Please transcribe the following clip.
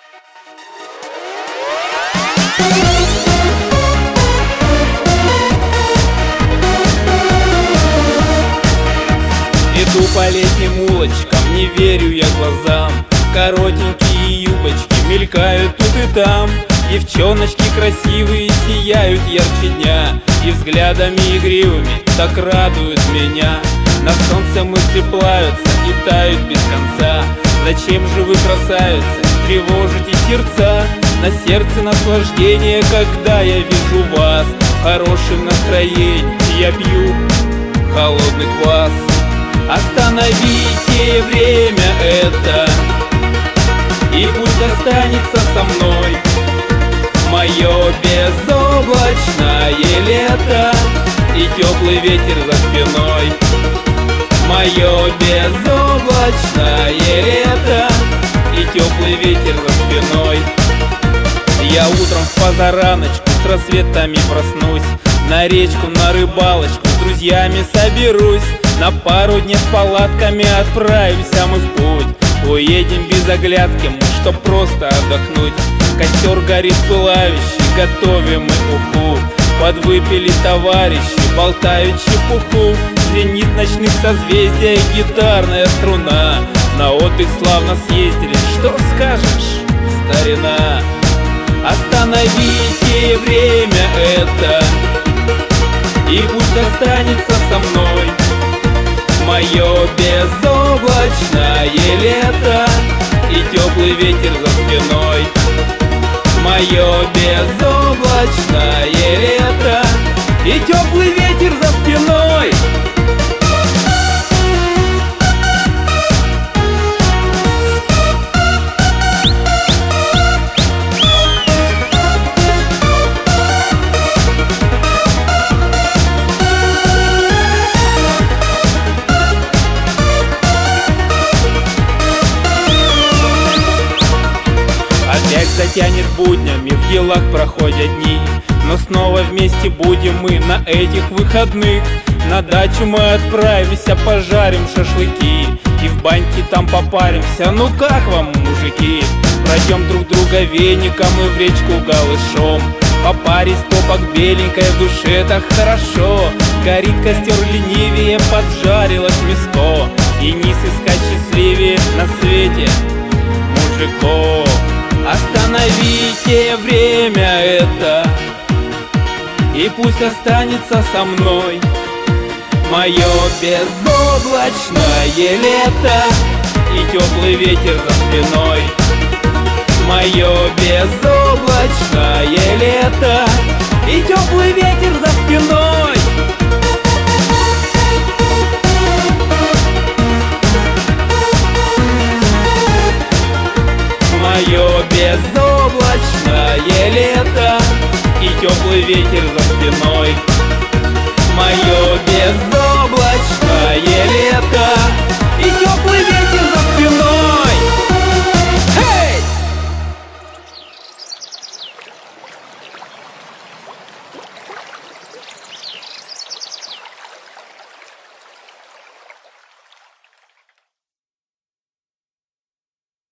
Иду по летним улочкам, не верю я глазам. Коротенькие юбочки мелькают тут и там. Девчоночки красивые сияют ярче дня, и взглядами игривыми так радуют меня. На солнце мысли плавятся и тают без конца. Зачем же вы, красавицы, тревожите сердца? На сердце наслаждение, когда я вижу вас. В хорошем настроении я пью холодный квас. Остановите время это, и пусть останется со мной мое безоблачное лето и теплый ветер за спиной. Мое безоблачное лето и теплый ветер за спиной. Я утром с позараночку с рассветами проснусь, на речку, на рыбалочку с друзьями соберусь. На пару дней с палатками отправимся мы в путь. Уедем без оглядки мы, чтоб просто отдохнуть. Костер горит пылающий, готовим мы уху. Подвыпили товарищи, болтают чепуху. Звенит ночных созвездий гитарная струна. На отдых славно съездили, что скажешь, старина? Остановите время это, и пусть останется со мной мое безоблачное лето и теплый ветер за спиной. Мое безоблачное лето и теплый ветер за спиной. Опять затянет буднями, в делах проходят дни, но снова вместе будем мы на этих выходных. На дачу мы отправимся, пожарим шашлыки и в баньке там попаримся. Ну как вам, мужики? Пройдем друг друга веником и в речку голышом. По паре стопок беленькой, в душе так хорошо. Горит костер ленивее, поджарилось мяско, и не сыскать счастливее на свете мужиков. Остановите время это, и пусть останется со мной мое безоблачное лето и теплый ветер за спиной. Мое безоблачное лето и теплый ветер за спиной. Мое безоблачное лето и теплый ветер за